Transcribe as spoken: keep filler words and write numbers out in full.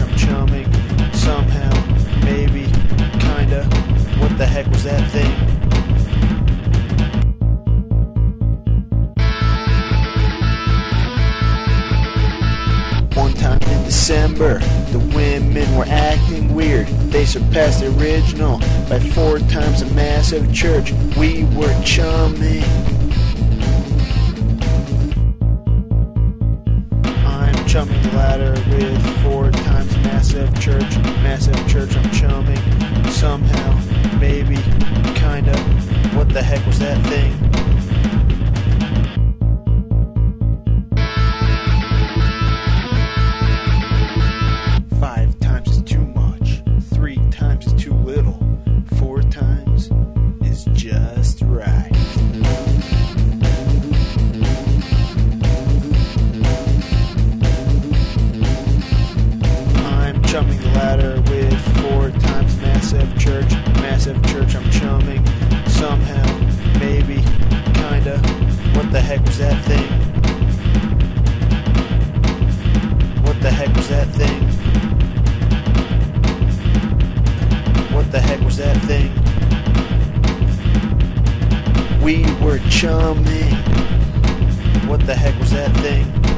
I'm chumming. Somehow, maybe, kinda. What the heck was that thing? One time in December, the women were acting weird. They surpassed the original by four times a massive church. We were chumming. I'm chumming the ladder with four times massive church. Massive church, I'm chumming. Somehow, maybe, kinda. What the heck was that thing? Five times is too much. Three times is too little. Four times is just right. I'm chumming the ladder with four times massive church. Massive church, I'm chumming. Somehow, maybe, kinda. What the heck was that thing? What the heck was that thing? What the heck was that thing? We were chumming. What the heck was that thing?